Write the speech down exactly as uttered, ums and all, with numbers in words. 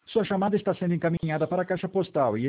Sua chamada está sendo encaminhada para a caixa postal e